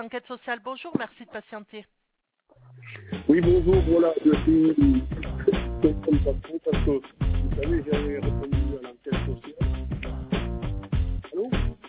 enquête sociale, bonjour, merci de patienter. Oui, bonjour, voilà, je suis comme ça parce que, vous savez, j'avais répondu à l'enquête sociale. Allô?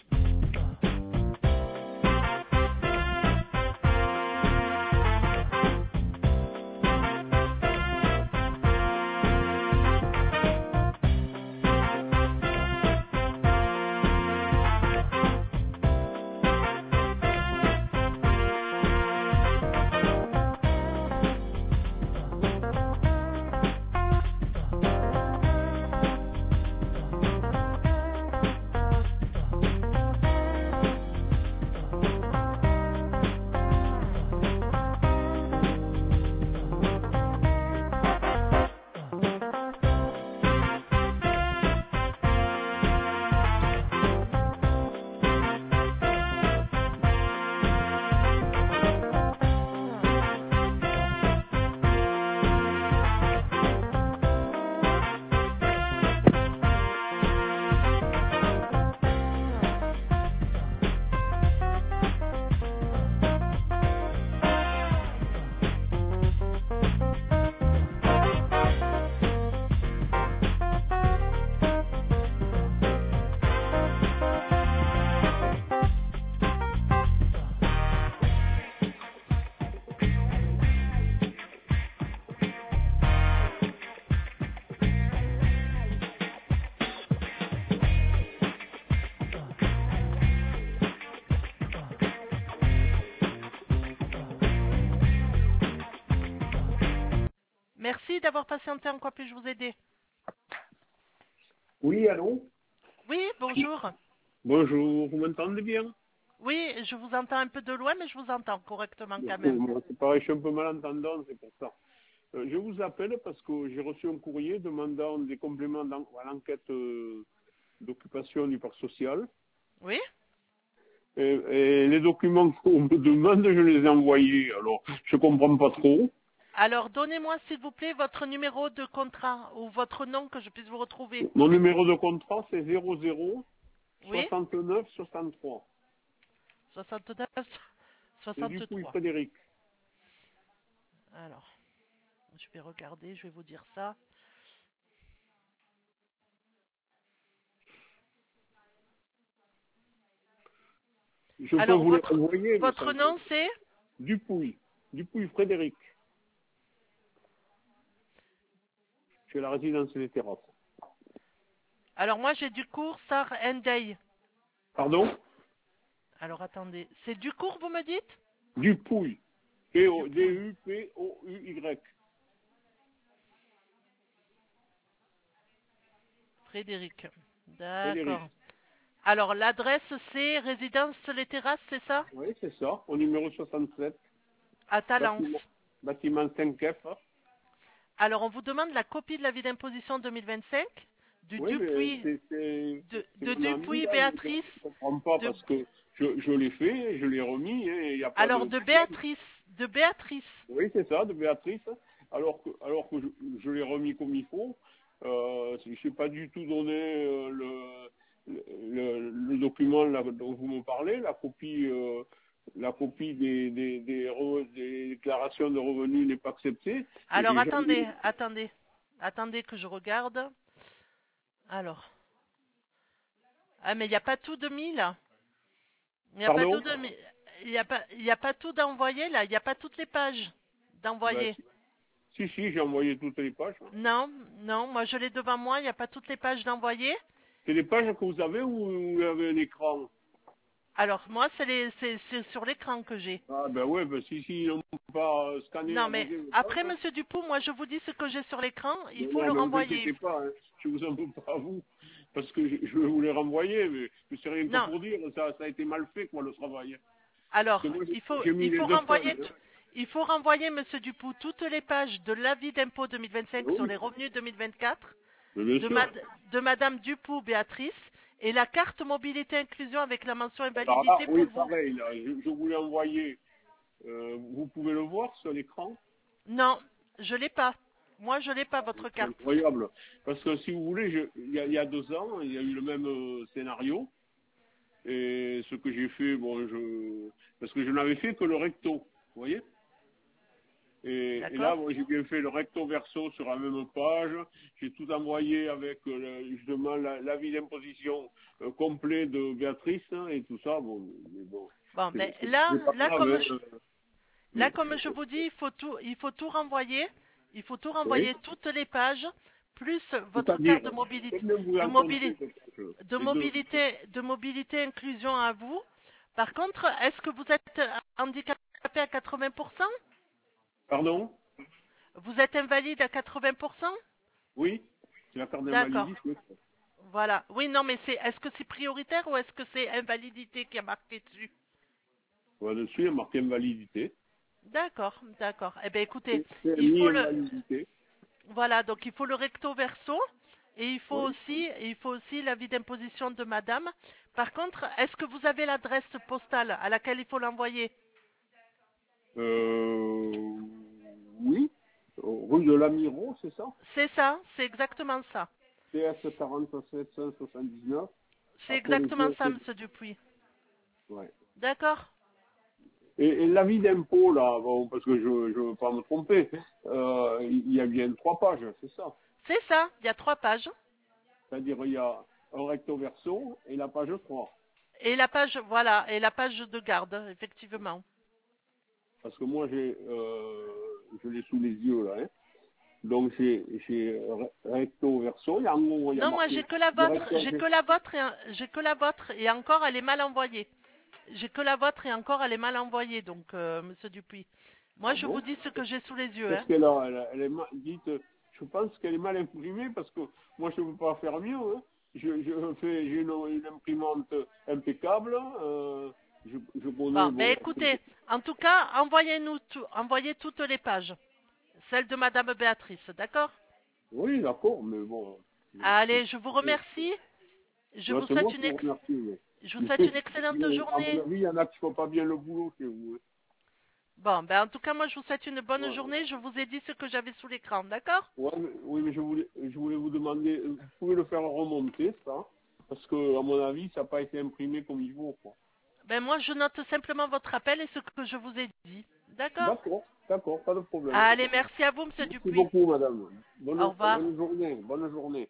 Merci d'avoir patienté, en quoi puis-je vous aider? Oui, allô? Oui, bonjour. Bonjour, vous m'entendez bien? Oui, je vous entends un peu de loin, mais je vous entends correctement quand même. Moi, c'est pareil, je suis un peu malentendant, c'est pour ça. Je vous appelle parce que j'ai reçu un courrier demandant des compléments à l'enquête d'occupation du parc social. Oui? Et les documents qu'on me demande, je les ai envoyés. Alors, je comprends pas trop. Alors, donnez-moi s'il vous plaît votre numéro de contrat ou votre nom que je puisse vous retrouver. Mon numéro de contrat, c'est 00 Oui? 69 63. 69, C'est Dupuis 63. Frédéric. Alors, je vais regarder, je vais vous dire ça. Je peux Alors, vous l'envoyer, mais votre nom c'est? Dupuis. Dupuis Frédéric. Chez la résidence des terrasses. Alors, moi j'ai Ducourt, Sar Ndey. Pardon? Alors, attendez. C'est Ducourt, vous me dites? Dupuis. Dupuis. D-U-P-O-U-Y. Frédéric. Frédéric. D'accord. Alors, l'adresse c'est Résidence Les Terrasses, c'est ça? Oui, c'est ça. Au numéro 67. À Talence. Bâtiment 5F. Alors, on vous demande la copie de l'avis d'imposition 2025 du Oui, mais Dupuis, c'est de mon ami, Dupuis là. Je Béatrice. ne comprends pas De, parce que je l'ai fait, je l'ai remis, hein, il n'y a pas alors, de de problème. Béatrice. De Béatrice. Oui, c'est ça, de Béatrice. Alors que je l'ai remis comme il faut. Je n'ai pas du tout donné le document là, dont vous me parlez, la copie des déclarations de revenus n'est pas acceptée. Et Alors, j'ai jamais... attendez que je regarde. Alors. Ah, mais il n'y a pas tout de mis là. Il n'y a pas tout Pardon? de mis. Il y a pas tout d'envoyé là. Il n'y a pas toutes les pages Ben, d'envoyé. si, j'ai envoyé toutes les pages. Non, non, moi je l'ai devant moi. Il n'y a pas toutes les pages d'envoyé. C'est les pages que vous avez ou vous avez un écran? Alors, moi, c'est sur l'écran que j'ai. Ah ben ouais, ben si ils n'ont pas scanné Non, la mais deuxième après, page. monsieur Dupont, moi je vous dis ce que j'ai sur l'écran. Il Non, faut non, le mais vous renvoyer. inquiétez pas, hein. Je vous en veux pas à vous, parce que je vais vous les renvoyer, mais c'est rien que Non. pour dire, ça a été mal fait, quoi, le travail. Parce que Alors, moi, il faut, j'ai mis il les faut deux renvoyer, feuilles. Hein. il faut renvoyer, monsieur Dupont, toutes les pages de l'avis d'impôt 2025 sur Oui, les revenus 2024 mais bien de, sûr. de madame Dupont Béatrice et la carte mobilité inclusion avec la mention Alors là, invalidité oui, pour vous. pareil, là, je voulais envoyer, vous pouvez le voir sur l'écran. Non, je l'ai pas. Moi, je l'ai pas, votre C'est carte. incroyable. Parce que si vous voulez, il y a 2 ans, il y a eu le même scénario. Et ce que j'ai fait, bon, parce que je n'avais fait que le recto, vous voyez. Et là, D'accord? bon, j'ai bien fait le recto verso sur la même page. J'ai tout envoyé avec justement l'avis d'imposition complet de Béatrice hein, et tout ça. Bon, mais bon, Bon, ben c'est pas là, grave. Hein, là, mais, comme je vous dis, il faut tout renvoyer. Il faut tout oui. renvoyer toutes les pages, plus votre C'est-à-dire, carte de mobilité, combien vous de en comptez mobilité, peut-être de mobilité inclusion à vous. Par contre, est-ce que vous êtes handicapé à 80%? Pardon? Vous êtes invalide à 80%? Oui? C'est la carte D'accord. d'invalidité. Voilà. Oui, non, mais est-ce que c'est prioritaire ou est-ce que c'est invalidité qui a marqué dessus? Là-dessus, il y a marqué invalidité. D'accord, d'accord. Eh bien, écoutez, C'est il mis faut le, invalidité. voilà, donc il faut le recto verso et Oui. il faut aussi l'avis d'imposition de madame. Par contre, est-ce que vous avez l'adresse postale à laquelle il faut l'envoyer? Euh, oui. Rue de l'Amiro, c'est ça? C'est ça, c'est exactement ça. TS 47 179. C'est Après le exactement ça, GSD. monsieur Dupuis. Ouais. D'accord? Et l'avis d'impôt, là, bon, parce que je ne veux pas me tromper, il y a bien 3 pages, c'est ça. C'est ça, il y a 3 pages. C'est-à-dire, il y a un recto verso et la page 3. Et la page, voilà, et la page de garde, effectivement. Parce que moi, je l'ai sous les yeux, là. Hein. Donc, j'ai recto verso. En gros, il y a Non, moi marqué j'ai que la vôtre, directeur. j'ai que la vôtre et encore elle est mal envoyée. J'ai que la vôtre et encore elle est mal envoyée, donc monsieur Dupuis. Moi Ah je vous bon? dis ce que j'ai sous les yeux, Qu'est-ce hein. qu'elle a? Elle est dites, je pense qu'elle est mal imprimée parce que moi, je ne peux pas faire mieux. Hein. J'ai une imprimante impeccable. Je connais, Bon, bon, ben écoutez, en tout cas, envoyez toutes les pages. Celle de Madame Béatrice, d'accord? oui, d'accord, mais bon, c'est Allez, je vous remercie. Je ouais, vous c'est souhaite moi qui vous remercie. je vous Mais, souhaite une excellente à mon journée. avis, il y en a qui ne font pas bien le boulot chez vous. Hein. Bon, ben en tout cas, moi je vous souhaite une bonne Ouais. journée. Je vous ai dit ce que j'avais sous l'écran, d'accord? Ouais, oui, mais je voulais vous demander, vous pouvez le faire remonter, ça, parce que, à mon avis, ça n'a pas été imprimé comme il faut, quoi. Ben moi je note simplement votre appel et ce que je vous ai dit. D'accord? D'accord, pas de problème. Allez, merci à vous, monsieur Merci Dupuis. beaucoup, madame. Au revoir. Bonne journée.